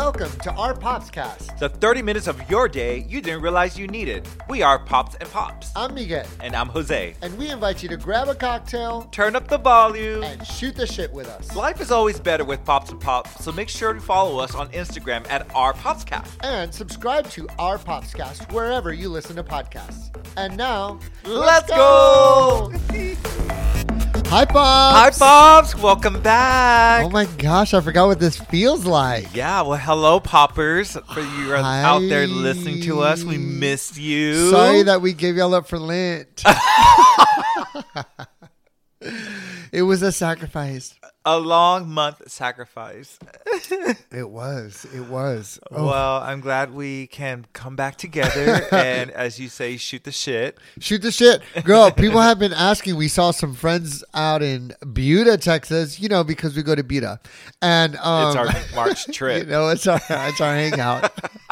welcome to our Popscast. The 30 minutes of your day you didn't realize you needed. We are Pops and Pops. I'm Miguel. And I'm Jose. And we invite you to grab a cocktail, Turn up the volume, and shoot the shit with us. Life is always better with Pops and Pops, so make sure to follow us on Instagram at our Popscast. And subscribe to our Popscast wherever you listen to podcasts. And now, Let's go! Hi, Pops! Hi, Pops! Welcome back! Oh my gosh, I forgot what this feels like. Yeah, well, hello, Poppers. For you Hi. out there listening to us, we missed you. Sorry that we gave y'all up for Lent. It was a sacrifice. A long month sacrifice. It was. Oh. Well, I'm glad we can come back together and, as you say, shoot the shit. Shoot the shit. Girl, people have been asking. We saw some friends out in Buda, Texas, because we go to Buda. And It's our March trip. it's our hangout.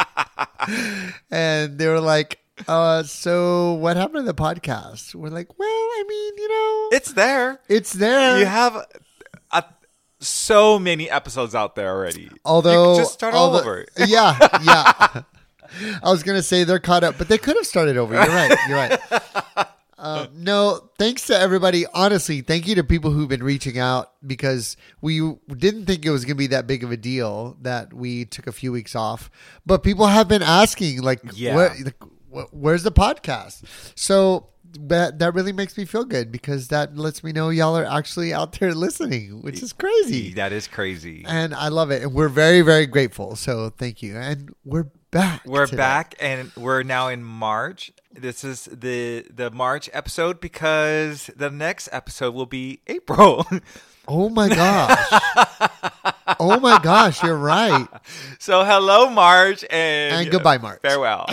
And they were like, so what happened to the podcast? We're like, well, I mean, It's there. it's there. You have so many episodes out there already. Although, you could just start all over. Yeah. I was going to say they're caught up, but they could have started over. You're right. No, thanks to everybody. Honestly, thank you to people who've been reaching out because we didn't think it was going to be that big of a deal that we took a few weeks off. But people have been asking, where's the podcast? So that really makes me feel good because that lets me know y'all are actually out there listening, which is crazy. That is crazy. And I love it. And we're very, very grateful. So thank you. And we're back. We're today. back, and we're now in March. This is the March episode because the next episode will be April. Oh my gosh. You're right. So hello, March, and goodbye, March. Farewell.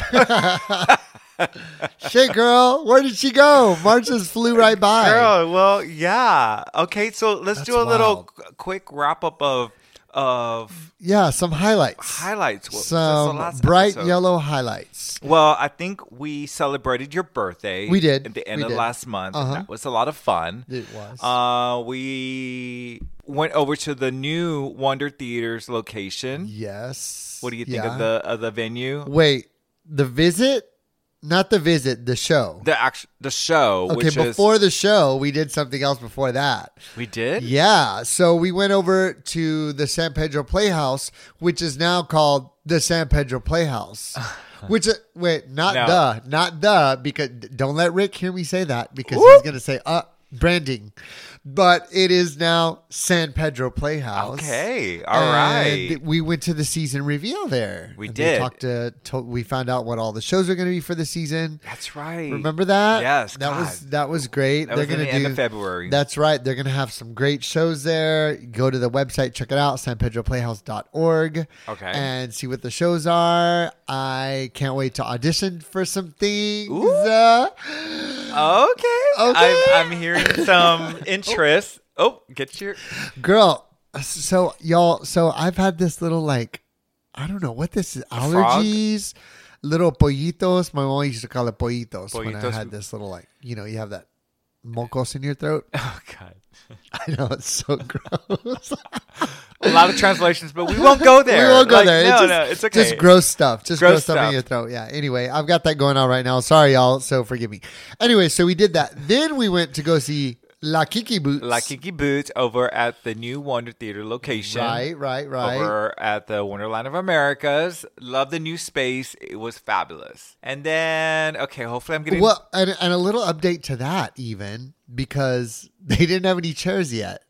Shit, girl. Where did she go? March just flew right by. Girl, well, yeah. Okay, so let's do a little wild. quick wrap up of Some highlights. Some bright yellow highlights. Well, I think we celebrated your birthday. We did. At the end of did. last month. Uh-huh. That was a lot of fun. It was. We went over to the new Wonder Theaters location. Yes. What do you think of the venue? Wait, the visit? Not the visit, the show. The show. Okay, before the show, we did something else before that. We did? Yeah. So we went over to the San Pedro Playhouse, which is now called the San Pedro Playhouse. Which, not because don't let Rick hear me say that because he's going to say, branding. But it is now San Pedro Playhouse. Okay. All right. We went to the season reveal there. We and did. We found out what all the shows are going to be for the season. That's right. Remember that? Yes. That was great. They're going to do end of February. That's right. They're going to have some great shows there. Go to the website, check it out, sanpedroplayhouse.org. Okay. And see what the shows are. I can't wait to audition for some things. Okay. I'm hearing some interest. Oh, get your girl. So y'all. So I've had this little I don't know what this is. Allergies. Little pollitos. My mom used to call it pollitos. When I had this little you have that mocos in your throat. Oh God. I know it's so gross. A lot of translations, but we won't go there. We won't go there. No, it's okay. Just gross stuff. Just gross stuff in your stuff. throat. Yeah. Anyway, I've got that going on right now. Sorry, y'all. So forgive me. Anyway, so we did that. Then we went to go see La Kiki Boots. La Kiki Boots over at the new Wonder Theater location. Right. Over at the Wonderland of Americas. Love the new space. It was fabulous. And then, okay, hopefully I'm getting... Well, and a little update to that even, because they didn't have any chairs yet.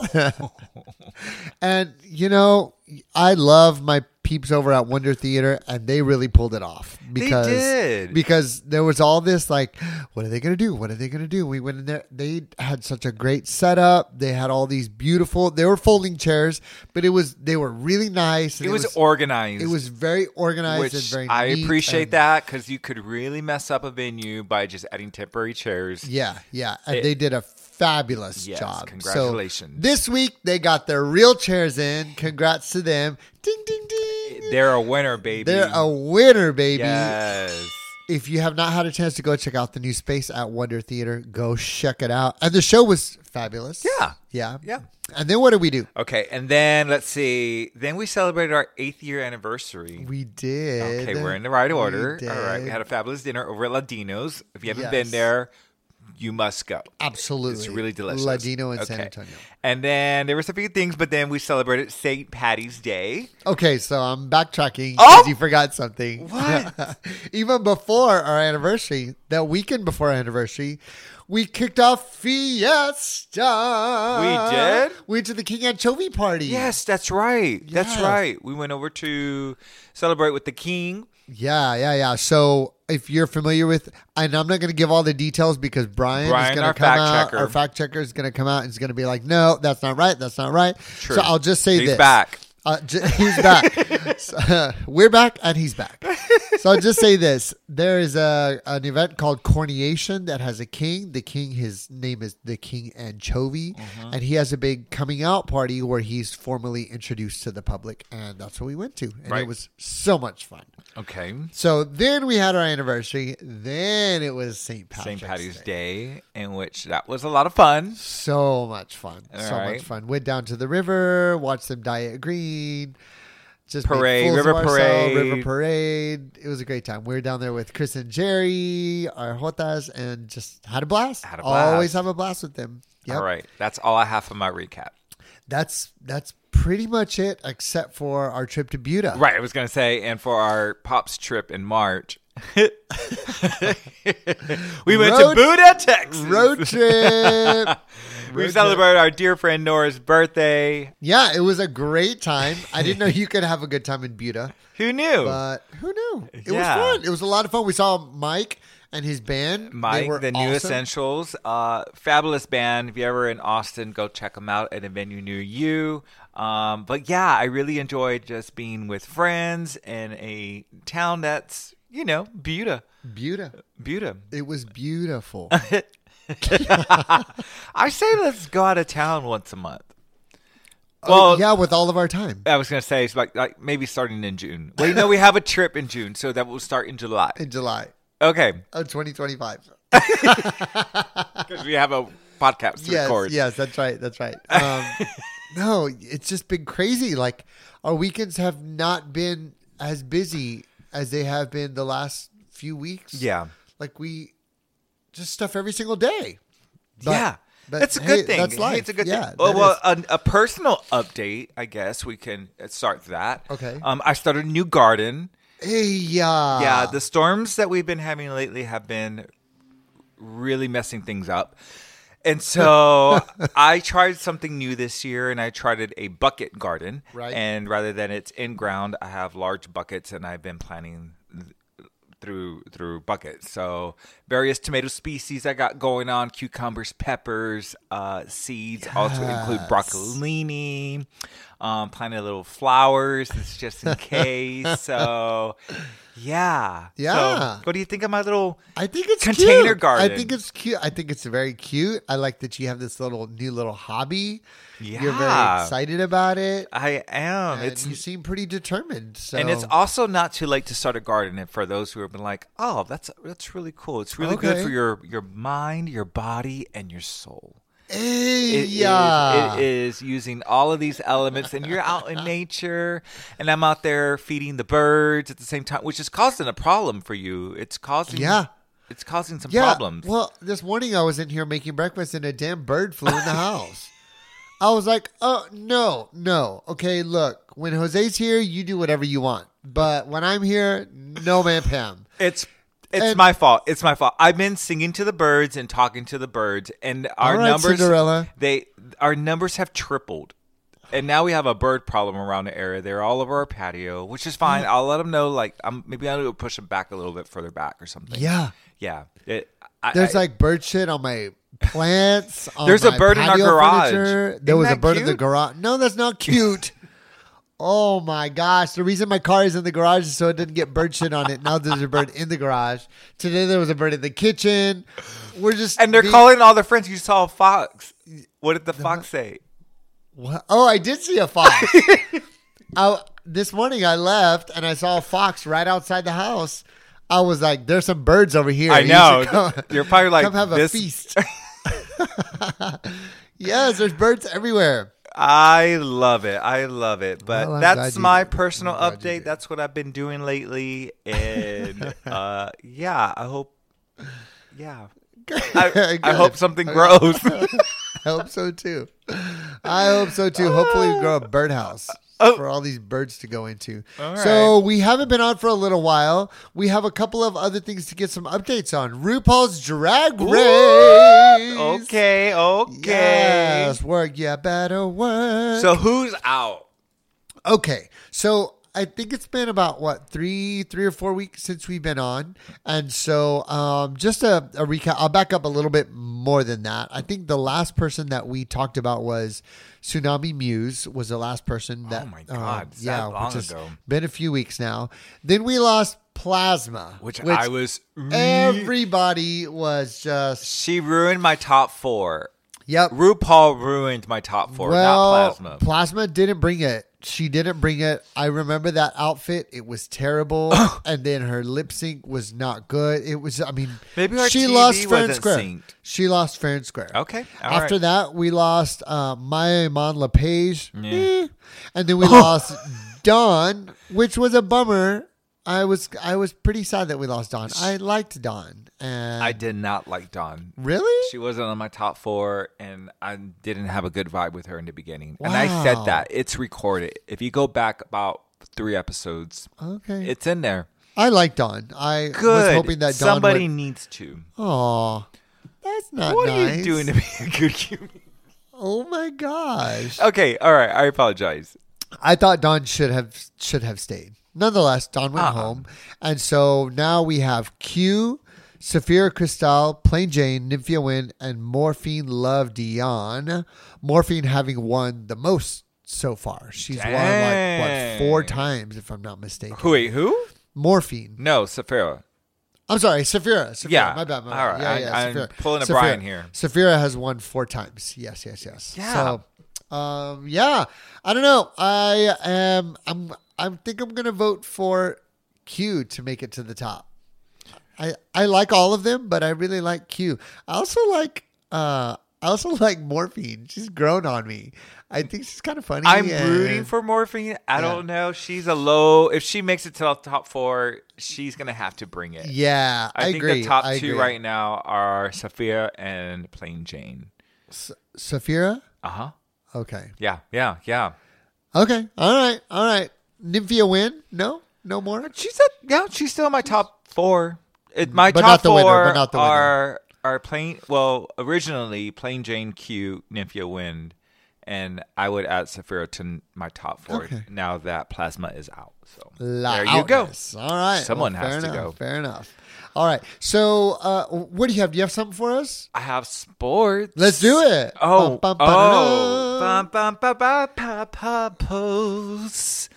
And, I love my peeps over at Wonder Theater, and they really pulled it off. Because, they did. Because there was all this, what are they going to do? What are they going to do? We went in there. They had such a great setup. They had all these they were folding chairs, but they were really nice. It was organized. It was very organized and very I neat appreciate that because you could really mess up a venue by just adding temporary chairs. Yeah. And they did a fabulous job. Congratulations. So this week, they got their real chairs in. Congrats to them. Ding, ding, ding. They're a winner, baby. They're a winner, baby. Yes. if you have not had a chance to go check out the new space at Wonder Theater, go check it out. And the show was fabulous. Yeah. Yeah. Yeah. And then what did we do? Okay, and then let's see. Then we celebrated our 8th year anniversary. We did. Okay, we're in the right order. did. All right, we had a fabulous dinner over at Ladino's. If you haven't Yes. been there, you must go. Absolutely. It's really delicious. Ladino in San Okay. Antonio. And then there was a few things, but then we celebrated St. Patty's Day. Okay, so I'm backtracking Oh! because you forgot something. What? Even before our anniversary, that weekend before our anniversary, we kicked off Fiesta. We did? We went to the King Anchovy party. Yes, that's right. That's Yes. right. We went over to celebrate with the king. Yeah. So if you're familiar with, and I'm not going to give all the details because Brian is Brian, going our to come fact out. checker. Our fact checker is going to come out and is going to be like, no, that's not right. That's not right. True. So I'll just say He's this. back. He's back. So, we're back and he's back. So I'll just say this. There is an event called Coronation that has a king. The king, his name is the King Anchovy. And he has a big coming out party where he's formally introduced to the public. And that's what we went to. And Right. it was so much fun. Okay. So then we had our anniversary. Then it was St. St. Patty's Day, in which that was a lot of fun. So much fun. All so right. much fun. Went down to the river, watched them Diet Green. Just made Parade, fools of river ourselves, parade. River parade. It was a great time. We were down there with Chris and Jerry, our Jotas, and just had a blast. Had a blast. Always have a blast with them. Yep. All right. That's all I have for my recap. That's pretty much it, except for our trip to Buda. Right. I was going to say, and for our Pops trip in March, we went to Road- Buda, Texas. Road trip. We Road celebrated our dear friend Nora's birthday. Yeah, it was a great time. I didn't know you could have a good time in Buda, Who knew? but who knew? It Yeah. was fun. It was a lot of fun. We saw Mike and his band. They Mike, were the New awesome. Essentials, fabulous band. If you're ever in Austin, go check them out at a venue near you. But yeah, I really enjoyed just being with friends in a town that's, Buda. Buda. It was beautiful. I say let's go out of town once a month. Oh, Well, yeah, with all of our time I was going to say, it's like maybe starting in June. Well, we have a trip in June, so that will start in July. in July Okay, of 2025. because we have a podcast to record. Yes, that's right. That's right. No, it's just been crazy. Like our weekends have not been as busy as they have been the last few weeks. Yeah. Like we just stuff every single day. But- Yeah. but That's a hey, good thing. that's life. It's a good Yeah, thing. Oh, that well, a personal update, I guess we can start that. Okay. I started a new garden. Hey, yeah. Yeah, the storms that we've been having lately have been really messing things up. And so I tried something new this year, and I tried a bucket garden. Right. And rather than it's in ground, I have large buckets, and I've been planting through buckets. So various tomato species I got going on: cucumbers, peppers, seeds. Also include broccolini. Planted little flowers. It's just in case. So yeah. Yeah. So, what do you think of my little? I think it's Container cute. garden. I think it's cute. I think it's very cute. I like that you have this new little hobby. You're very Yeah. excited about it. I am. And you seem pretty determined. So And it's also not too late to start a garden. And for those who have been like, oh, that's really cool. It's really good Okay. for your mind, your body, and your soul. Hey, It yeah. is using all of these elements, and you're out in nature, and I'm out there feeding the birds at the same time, which is causing a problem for you. It's causing it's causing some problems. Well, this morning I was in here making breakfast and a damn bird flew in the house. I was like, oh, no. Okay, look, when Jose's here, you do whatever you want. But when I'm here, no, man, Pam. It's And- my fault. It's my fault. I've been singing to the birds and talking to the birds, and our All right, numbers Cinderella. our numbers have tripled. And now we have a bird problem around the area. They're all over our patio, which is fine. I'll let them know. Like, maybe I'll push them back a little bit further back or something. Yeah. Yeah. There's like bird shit on my plants. On There's a my bird in our patio garage. furniture. There Isn't was a that bird in the cute? garage. No, that's not cute. Oh my gosh. The reason my car is in the garage is so it didn't get bird shit on it. Now there's a bird in the garage. Today there was a bird in the kitchen. We're just and they're calling all their friends. You saw a fox. What did the fox say? What? Oh, I did see a fox. This morning I left and I saw a fox right outside the house. I was like, there's some birds over here. I You know. should come- You're probably like, come have a this. feast. Yes, there's birds everywhere. I love it. I love it. But Well, I'm glad that's you my did. personal I'm glad you update. did. That's what I've been doing lately. And yeah, I hope. Yeah. I Good. hope something grows. I hope so too. Hopefully, we grow a birdhouse for all these birds to go into. All So we haven't been on for a little while. We have a couple of other things to get some updates on. RuPaul's Drag Race. Okay. Yes, work. Yeah, better work. So who's out? Okay, so I think it's been about what three or 4 weeks since we've been on, and so just a recap. I'll back up a little bit more than that. I think the last person that we talked about was Tsunami Muse. Was the last person that? Oh my God, is that long which has ago? been a few weeks now. Then we lost Plasma, Which I was. everybody was just She ruined my top 4. yep. RuPaul ruined my top 4, Well, not Plasma. Plasma didn't bring it. She didn't bring it. I remember that outfit. It was terrible. And then her lip sync was not good. It was, I mean, Maybe her she TV lost fair and wasn't square. synced. She lost fair and square. Okay. All After right. that, we lost Maya Iman LePage. Yeah. And then we lost Dawn, which was a bummer. I was pretty sad that we lost Dawn. I liked Dawn. And I did not like Dawn. Really? She wasn't on my top 4, and I didn't have a good vibe with her in the beginning. And I said Wow. that. It's recorded. If you go back about 3 episodes, Okay. it's in there. I like Dawn. I was Good. hoping that Dawn Somebody would... needs to. Aw, that's not What nice. are you doing to be a good human? Oh my gosh! Okay, all right. I apologize. I thought Dawn should have stayed. Nonetheless, Dawn went home, and so now we have Q, Saphira Crystal, Plain Jane, Nymphia Wynn, and Morphine Love Dion. Morphine having won the most so far. She's won like 4 times, if I'm not mistaken. Wait, who? Morphine. No, Saphira. I'm sorry, Saphira. Yeah. My bad. All right. I'm Saphira. pulling a Saphira. Brian here. Saphira has won 4 times. Yes. Yeah. So, yeah. I don't know. I think I'm gonna vote for Q to make it to the top. I like all of them, but I really like Q. I also like Morphine. She's grown on me. I think she's kind of funny. I'm and- rooting for Morphine. I don't know. She's a low. If she makes it to the top 4, she's going to have to bring it. Yeah, I think agree. the top I 2 agree. right now are Saphira and Plain Jane. Saphira. Uh-huh. Okay. Yeah. Okay. All right. Nymphia Wynn? No more. She's still in my top 4. My But top not the 4 winner, but not the winner. are Plain. Well, originally Plain Jane, Q, Nymphia Wind, and I would add Saphira to my top 4. Okay. Now that Plasma is out, so La there you go. outness. All right. Someone fair has to enough, go. Fair enough. All right. So, what do you have? Do you have something for us? I have sports. Let's do it. Oh, Bum, bum, oh. ba-da-da. Bum, bum, ba, ba, pa, pa, pose.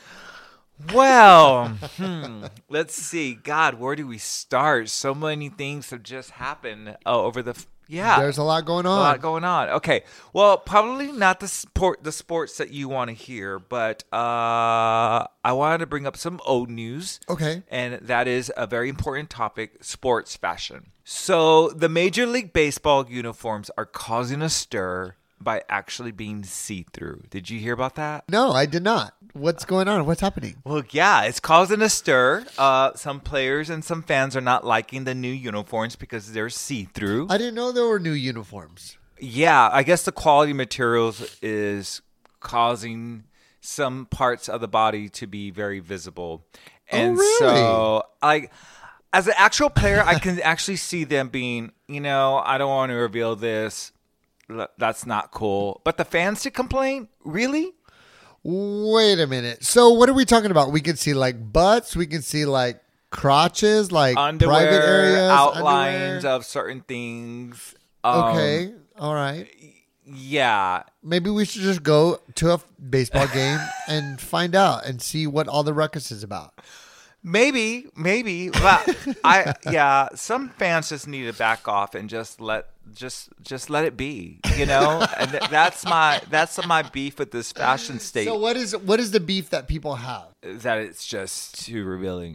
Well, let's see. God, where do we start? So many things have just happened over the. There's a lot going on. A lot going on. Okay. Well, probably not the sports that you want to hear, but I wanted to bring up some old news. Okay. And that is a very important topic, sports fashion. So the Major League Baseball uniforms are causing a stir by actually being see-through. Did you hear about that? No, I did not. What's going on? What's happening? Well, yeah, it's causing a stir. Some players and some fans are not liking the new uniforms because they're see-through. I didn't know there were new uniforms. Yeah, I guess the quality materials is causing some parts of the body to be very visible. And really? so, as an actual player, I can actually see them being, I don't want to reveal this. That's not cool. But the fans to complain? Really? Wait a minute. So what are we talking about? We can see like butts. We can see like crotches, like Underwear, private areas, outlines underwear. of certain things. Okay. All right. Yeah. Maybe we should just go to a baseball game and find out and see what all the ruckus is about. Maybe, but some fans just need to back off and just let it be, And that's my beef with this fashion state. So what is the beef that people have? That it's just too revealing.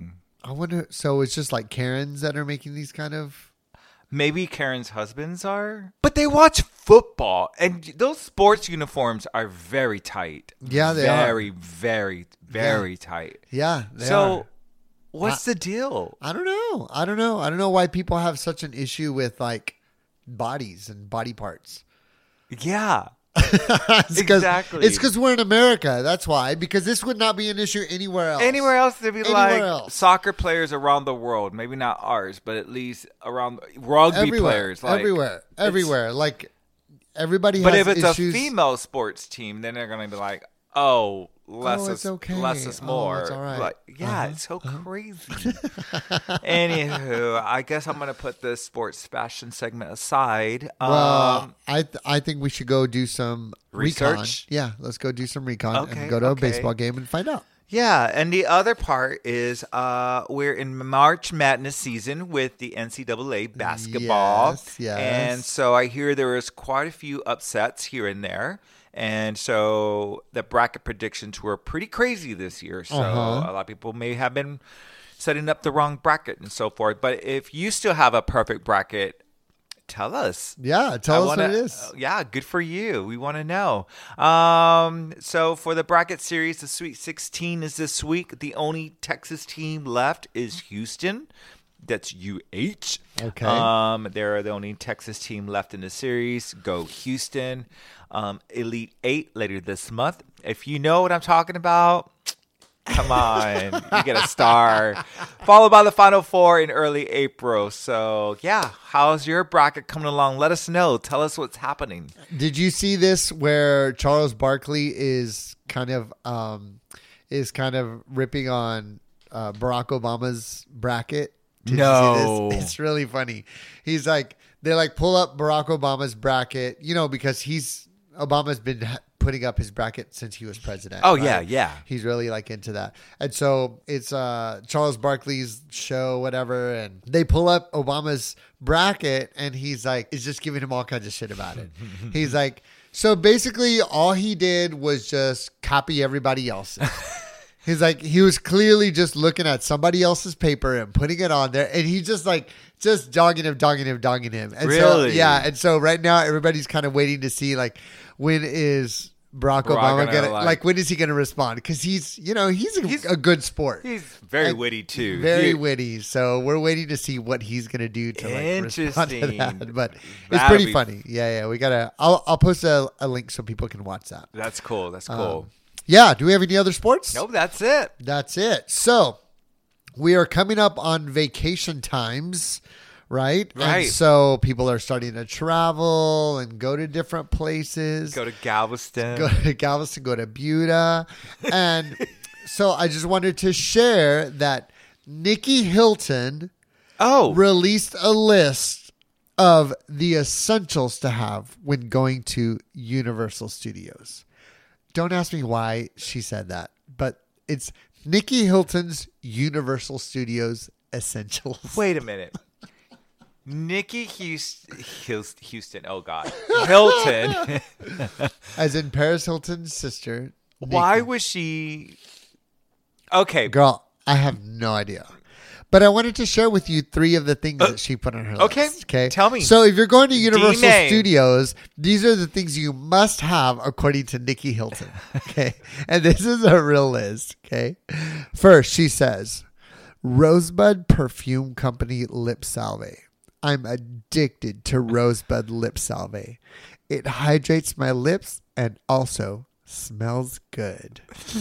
I wonder. So it's just like Karens that are making these kind of. Maybe Karen's husbands are, but they watch football, and those sports uniforms are very tight. Yeah, they very, are. very, very tight. Yeah. They So, are. what's the deal? I don't know. I don't know why people have such an issue with like bodies and body parts. Yeah, Exactly. It's because we're in America. That's why. Because this would not be an issue anywhere else. Anywhere else, they'd be Anywhere like else. soccer players around the world. Maybe not ours, but at least around rugby Everywhere. players. Like, Everywhere. Like everybody But has if it's issues. a female sports team, then they're going to be like, oh, less it's is okay. less is Oh, more. it's all right. Like, yeah, it's so crazy. Anywho, I guess I'm going to put this sports fashion segment aside. Well, I think we should go do some Research? recon. Yeah, let's go do some recon Okay, and go to a okay. baseball game and find out. Yeah, and the other part is we're in March Madness season with the NCAA basketball. Yes. And so I hear there was quite a few upsets here and there. And so the bracket predictions were pretty crazy this year. So a lot of people may have been setting up the wrong bracket and so forth. But if you still have a perfect bracket, tell us. Yeah, tell us what it is. Yeah, good for you. We want to know. So for the bracket series, the Sweet 16 is this week. The only Texas team left is Houston. That's UH. Okay. They're the only Texas team left in the series. Go Houston. Elite 8 later this month. If you know what I'm talking about, come on. You get a star. Followed by the Final Four in early April. So, yeah. How's your bracket coming along? Let us know. Tell us what's happening. Did you see this where Charles Barkley is kind of ripping on Barack Obama's bracket? Did you see this? It's really funny. He's like, they like pull up Barack Obama's bracket, because Obama's been putting up his bracket since he was president. Oh, right? yeah. He's really like into that. And so it's Charles Barkley's show, whatever. And they pull up Obama's bracket and he's like, it's just giving him all kinds of shit about it. He's like, so basically all he did was just copy everybody else's. He's like, he was clearly just looking at somebody else's paper and putting it on there. And he's just like, dogging him. And really? So, yeah. And so right now everybody's kind of waiting to see like, when is Barack Obama gonna when is he gonna respond? Because he's a good sport. He's very witty too. Very witty. So we're waiting to see what he's gonna do to respond to that. But it's pretty funny. Yeah. We gotta. I'll post a link so people can watch that. That's cool. That's cool. Yeah. Do we have any other sports? Nope. That's it. That's it. So we are coming up on vacation times. Right. And so people are starting to travel and go to different places. Go to Galveston. Go to Buda. And so I just wanted to share that Nikki Hilton released a list of the essentials to have when going to Universal Studios. Don't ask me why she said that, but it's Nikki Hilton's Universal Studios essentials. Wait a minute. Nikki Houston. Oh, God. Hilton. As in Paris Hilton's sister. Nikki. Why was she... Okay. Girl, I have no idea. But I wanted to share with you 3 of the things that she put on her list. Okay. Tell me. So if you're going to Universal Studios, these are the things you must have according to Nikki Hilton. Okay. And this is a real list. Okay. First, she says, Rosebud Perfume Company Lip Salve. I'm addicted to Rosebud Lip Salve. It hydrates my lips and also smells good.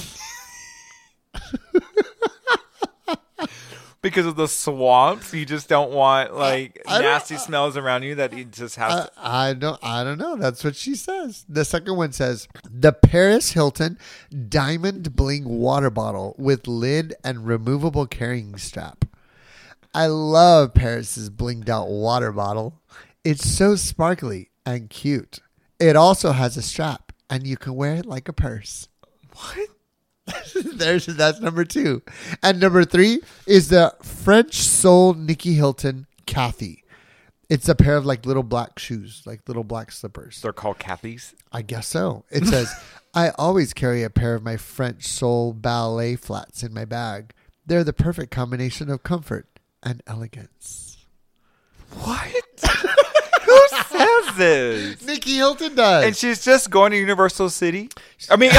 Because of the swamps, you just don't want nasty smells around you that you just have. I don't know. That's what she says. The second one says the Paris Hilton Diamond Bling water bottle with lid and removable carrying strap. I love Paris's blinged out water bottle. It's so sparkly and cute. It also has a strap and you can wear it like a purse. What? That's number 2. And number 3 is the French Soul Nikki Hilton Kathy. It's a pair of like little black shoes, like little black slippers. They're called Cathy's? I guess so. It says, I always carry a pair of my French Soul ballet flats in my bag. They're the perfect combination of comfort and elegance. What? Who says this? Nikki Hilton does. And she's just going to Universal City? I mean...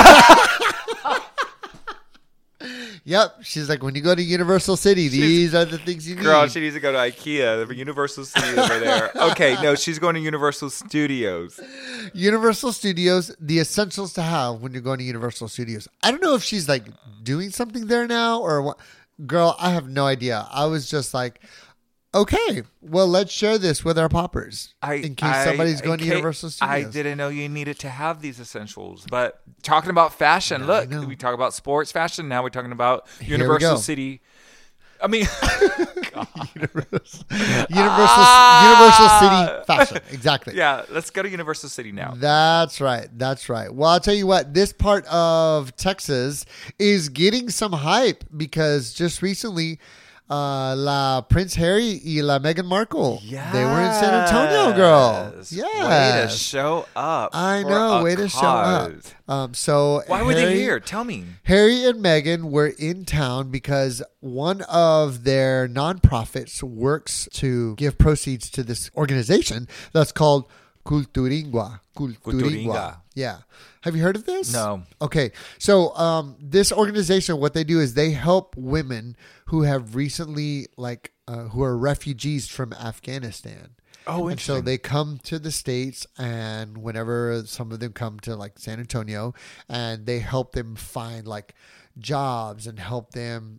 Yep. She's like, when you go to Universal City, these are the things you need. Girl, she needs to go to IKEA, the Universal City over there. Okay, no, she's going to Universal Studios. Universal Studios, the essentials to have when you're going to Universal Studios. I don't know if she's like doing something there now or what. Girl, I have no idea. I was just like, okay, well, let's share this with our poppers in case somebody's going to Universal Studios. I didn't know you needed to have these essentials. But talking about fashion, look, we talk about sports fashion. Now we're talking about Universal City. I mean, Universal City fashion. Exactly. Yeah, let's go to Universal City now. That's right. That's right. Well, I'll tell you what, this part of Texas is getting some hype because just recently, la Prince Harry y la Meghan Markle. Yes. They were in San Antonio, girl. Yeah. Way to show up. I know. Way to show up. So why were they here? Tell me. Harry and Meghan were in town because one of their nonprofits works to give proceeds to this organization that's called Culturingua. Yeah. Have you heard of this? No. Okay. So this organization, what they do is they help women who have recently, who are refugees from Afghanistan. Oh, interesting. And so they come to the States, and whenever some of them come to like San Antonio, and they help them find like jobs and help them,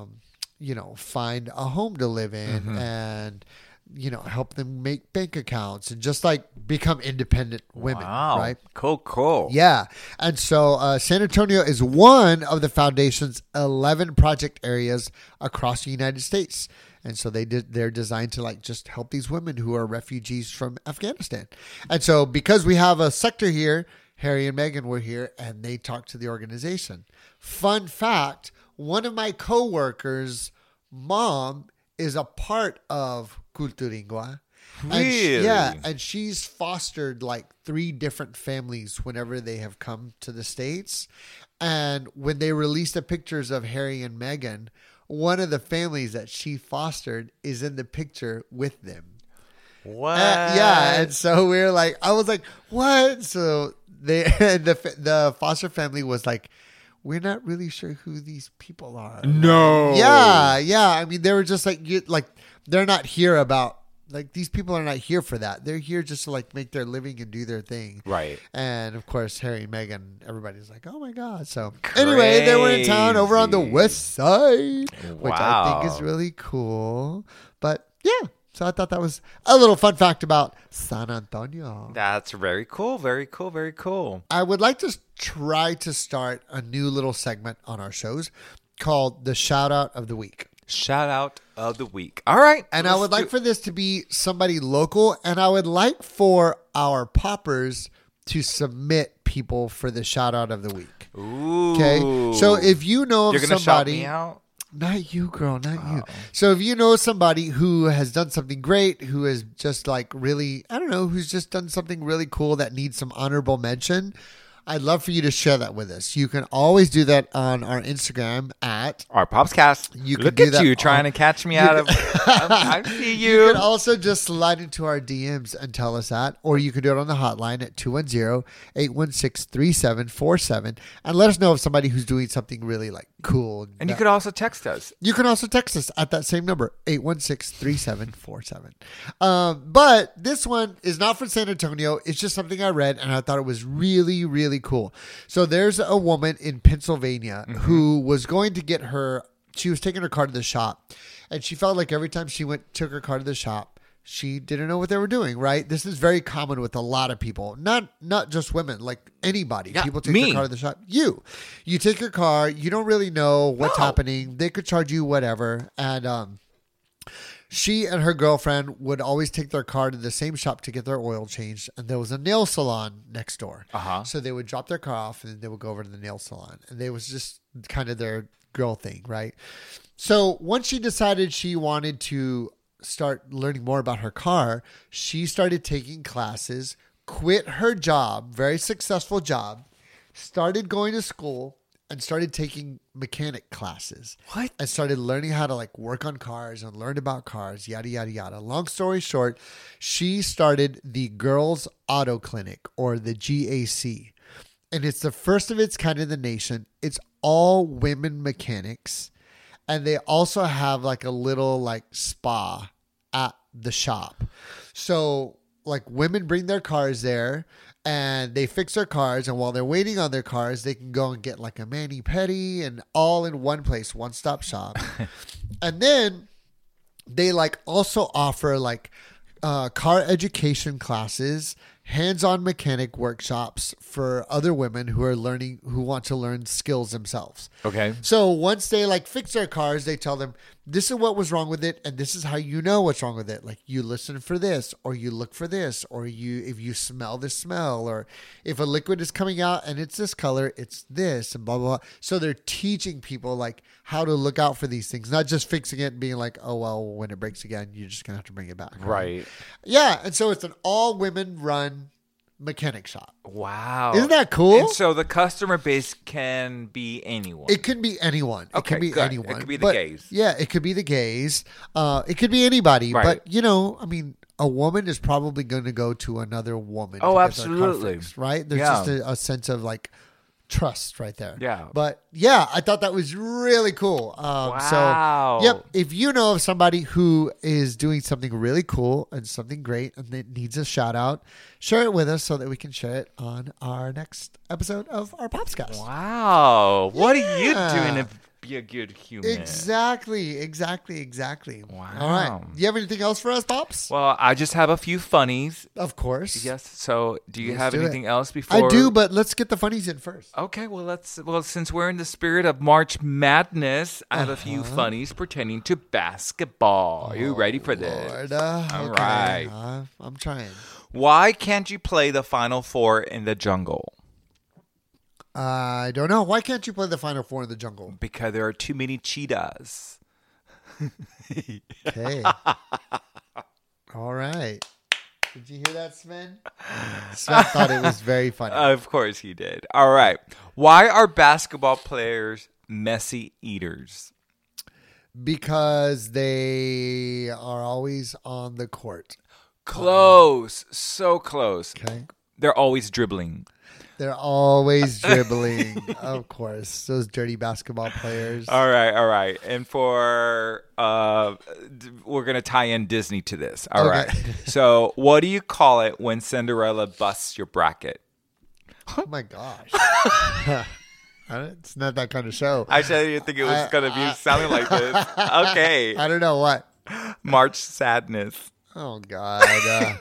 find a home to live in and help them make bank accounts and just like become independent women. Wow. Right? Cool. Yeah. And so San Antonio is one of the foundation's 11 project areas across the United States. And so they're designed to like just help these women who are refugees from Afghanistan. And so because we have a sector here, Harry and Meghan were here and they talked to the organization. Fun fact, one of my coworkers' mom is a part of Culturingua. Really? And she's fostered like 3 different families whenever they have come to the States. And when they released the pictures of Harry and Meghan, one of the families that she fostered is in the picture with them. What? And so we were like, I was like, what? So the foster family was like, we're not really sure who these people are. No. Yeah. I mean, they were just like, they're not here about, like, these people are not here for that. They're here just to like make their living and do their thing. Right. And of course, Harry and Meghan, everybody's like, oh my God. So anyway, they were in town over on the west side, which I think is really cool. But yeah. So I thought that was a little fun fact about San Antonio. That's very cool. Very cool. Very cool. I would like to try to start a new little segment on our shows called the Shout Out of the Week. Shout Out of the Week. All right. And I would like for this to be somebody local. And I would like for our poppers to submit people for the Shout Out of the Week. Ooh. Okay. So if you know of You're gonna somebody. shout me out? Not you, girl, not you. So if you know somebody who has done something great, who is just like really, I don't know, who's just done something really cool that needs some honorable mention, I'd love for you to share that with us. You can always do that on our Instagram at our Popscast. You Look can do at that you trying to catch me out of. I see you. You can also just slide into our DMs and tell us that, or you can do it on the hotline at 210-816-3747 and let us know of somebody who's doing something really like cool. And you could also text us. You can also text us at that same number, 816-3747. But this one is not from San Antonio. It's just something I read and I thought it was really, really cool. So there's a woman in Pennsylvania who was going to get she was taking her car to the shop and she felt like every time she took her car to the shop, she didn't know what they were doing, right? This is very common with a lot of people, not just women, like anybody. Yeah, people take their car to the shop. You take your car, you don't really know what's happening. They could charge you whatever. And she and her girlfriend would always take their car to the same shop to get their oil changed. And there was a nail salon next door. So they would drop their car off and they would go over to the nail salon. And it was just kind of their girl thing, right? So once she decided she wanted to start learning more about her car, she started taking classes, quit her job, very successful job, started going to school, and started taking mechanic classes. What? And started learning how to like work on cars and learned about cars, yada, yada, yada. Long story short, she started the Girls Auto Clinic, or the GAC. And it's the first of its kind in the nation. It's all women mechanics. And they also have like a little like spa at the shop. So like women bring their cars there and they fix their cars. And while they're waiting on their cars, they can go and get like a mani-pedi and all in one place, one-stop shop. And then they like also offer like car education classes, hands-on mechanic workshops for other women who want to learn skills themselves. Okay. So once they like fix their cars, they tell them, this is what was wrong with it, and this is how you know what's wrong with it. Like you listen for this, or you look for this, or if you smell this smell, or if a liquid is coming out and it's this color, it's this, and blah, blah, blah. So they're teaching people like how to look out for these things, not just fixing it and being like, oh, well, when it breaks again, you're just going to have to bring it back. Right. Yeah. And so it's an all women run mechanic shop. Wow. Isn't that cool? And so the customer base can be anyone. It can be anyone. It Okay, can be good. anyone. It could be the gays. Yeah, it could be the gays. It could be anybody. Right. But, you know, I mean, a woman is probably going to go to another woman. Oh, to get their car absolutely. fixed, right? There's Yeah. just a sense of like trust right there. Yeah. But yeah, I thought that was really cool. Wow. So, yep. If you know of somebody who is doing something really cool and something great and it needs a shout out, share it with us so that we can share it on our next episode of our Popscast. Wow. What are you Yeah. doing to be a good human? Exactly. Wow. All right. Do you have anything else for us, Pops? Well, I just have a few funnies. Of course. Yes. So, do you Let's have do anything it. else before? I do, but let's get the funnies in first. Okay, well, since we're in the spirit of March Madness, I have a few Uh-huh. funnies pertaining to basketball. Are you ready for this? Lord, All okay. right. I'm trying. Why can't you play the Final Four in the jungle? I don't know. Why can't you play the Final Four in the jungle? Because there are too many cheetahs. Okay. All right. Did you hear that, Sven? Sven thought it was very funny. Of course he did. All right. Why are basketball players messy eaters? Because they are always on the court. Close. So close. Okay. They're always dribbling. They're always dribbling. Of course. Those dirty basketball players. All right. And for we're gonna tie in Disney to this. All right. Okay. So, what do you call it when Cinderella busts your bracket? Oh my gosh. It's not that kind of show. Actually, I didn't think it was gonna be sounding like this. Okay. I don't know what. March Sadness. Oh God.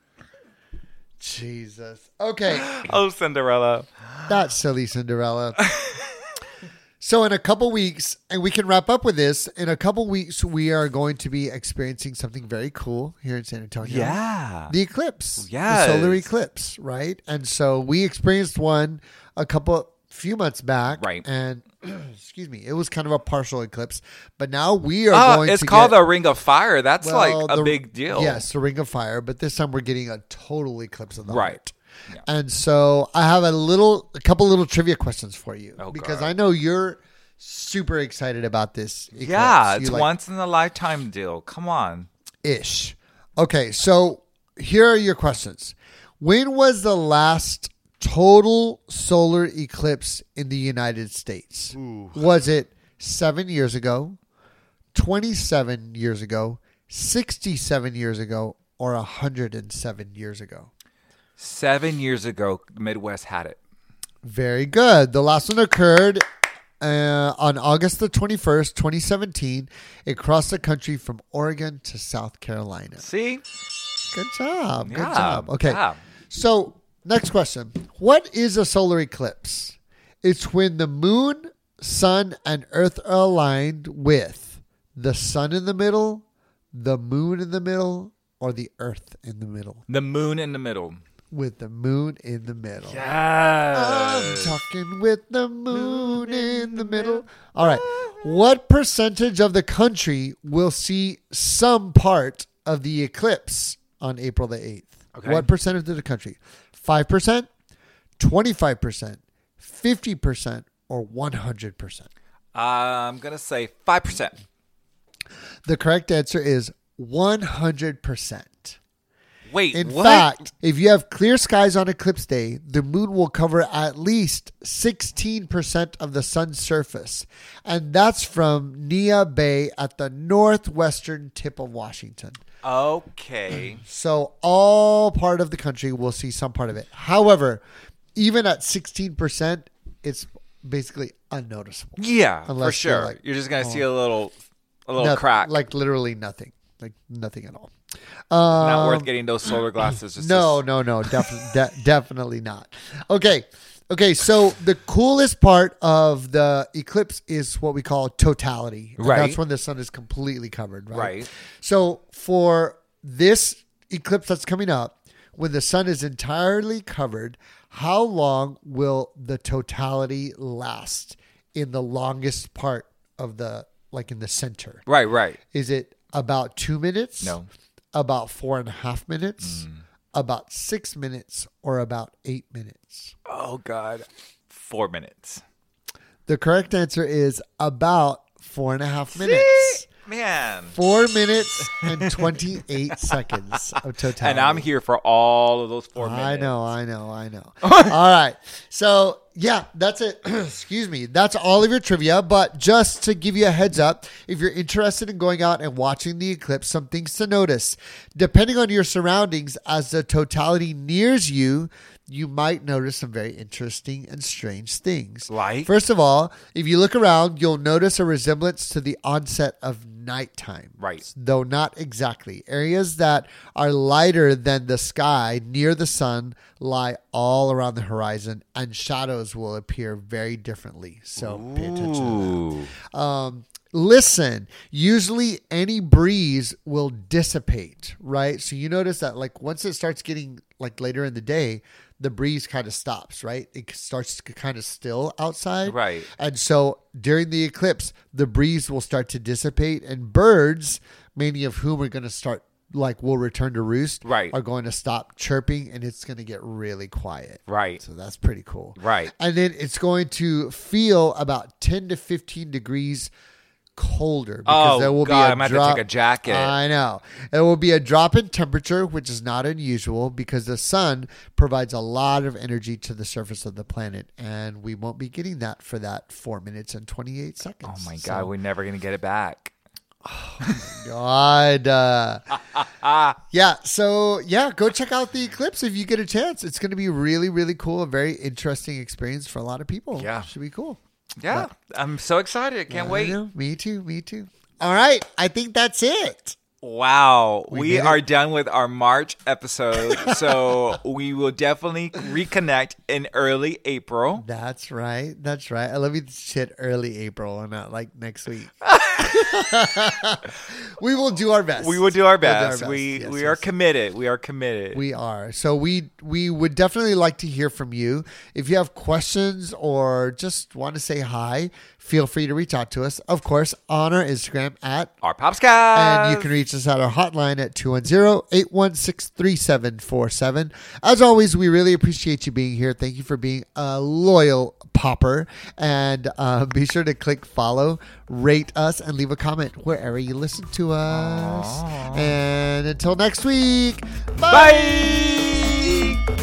Jesus. Okay. Oh, Cinderella. That silly Cinderella. So in a couple weeks, and we can wrap up with this, in a couple weeks, we are going to be experiencing something very cool here in San Antonio. Yeah. The eclipse. Yes. The solar eclipse, right? And so we experienced one few months back. Right. And excuse me, it was kind of a partial eclipse. But now we are going It's to called get, a Ring of Fire. That's well, like a big deal. Yes, the Ring of Fire. But this time we're getting a total eclipse of the Right. heart. Yeah. And so I have a couple little trivia questions for you Oh, because God. I know you're super excited about this eclipse. Yeah, it's You like once in a lifetime deal. Come on. ish. Okay, so here are your questions. When was the last total solar eclipse in the United States? Was it 7 years ago, 27 years ago, 67 years ago, or 107 years ago? 7 years ago, the Midwest had it. Very good. The last one occurred on August the 21st, 2017. It crossed the country from Oregon to South Carolina. See? Good job. Good Yeah, job. Okay. yeah. So, next question. What is a solar eclipse? It's when the moon, sun, and earth are aligned with the sun in the middle, the moon in the middle, or the earth in the middle. The moon in the middle. With the moon in the middle. I'm Yes. talking with the moon in the middle. All right. What percentage of the country will see some part of the eclipse on April the 8th? Okay. What percentage of the country? 5%, 25%, 50%, or 100%? I'm going to say 5%. The correct answer is 100%. Wait, In what? fact, if you have clear skies on eclipse day, the moon will cover at least 16% of the sun's surface. And that's from Neah Bay at the northwestern tip of Washington. Okay. So all part of the country will see some part of it. However, even at 16%, it's basically unnoticeable. Yeah, Unless for sure. you're You're just going to oh. see a little Nothing, crack. like literally nothing. Like nothing at all. Not worth getting those solar glasses. No, definitely not. Okay. So the coolest part of the eclipse is what we call totality. And Right. That's when the sun is completely covered, right? Right. So for this eclipse that's coming up, when the sun is entirely covered, how long will the totality last in the longest part of the, like in the center? Right. Is it about 2 minutes? No. About 4.5 minutes? About 6 minutes? Or about 8 minutes? Oh, God. 4 minutes. The correct answer is about 4.5 minutes. Man. 4 minutes and 28 seconds of totality. And I'm here for all of those 4 minutes. I know. All right. So, yeah, that's it. Excuse me. That's all of your trivia. But just to give you a heads up, if you're interested in going out and watching the eclipse, some things to notice. Depending on your surroundings, as the totality nears you, you might notice some very interesting and strange things. Like? First of all, if you look around, you'll notice a resemblance to the onset of nighttime. Right. Though not exactly. Areas that are lighter than the sky near the sun lie all around the horizon, and shadows will appear very differently. So pay attention to that. Ooh. Listen, usually any breeze will dissipate, right? So you notice that like once it starts getting like later in the day, the breeze kind of stops, right? It starts to kind of still outside. Right. And so during the eclipse, the breeze will start to dissipate, and birds, many of whom are going to start like will return to roost, Right. are going to stop chirping, and it's going to get really quiet. Right. So that's pretty cool. Right. And then it's going to feel about 10 to 15 degrees colder because Oh, there will God, be a I'm going to drop. have to take a jacket. I know. There will be a drop in temperature, which is not unusual because the sun provides a lot of energy to the surface of the planet, and we won't be getting that for that 4 minutes and 28 seconds. Oh, my God. We're never going to get it back. God. Yeah. So, yeah, go check out the eclipse if you get a chance. It's going to be really, really cool. A very interesting experience for a lot of people. Yeah. Should be cool. Yeah. I'm so excited. I can't wait. I know. Me too. All right. I think that's it. Wow. We did it. are done with our March episode. So we will definitely reconnect in early April. That's right. I love you shit early April and not like next week. We will do our best. We will do our We'll do our best. best. We Yes, are yes. committed. We are committed. We are. So we would definitely like to hear from you. If you have questions or just want to say hi, feel free to reach out to us. Of course, on our Instagram at Our Popscast. and you can reach us at our hotline at 210-816-3747. As always, we really appreciate you being here. Thank you for being a loyal popper. And be sure to click follow, rate us, and leave a comment wherever you listen to us. Aww. And until next week, Bye.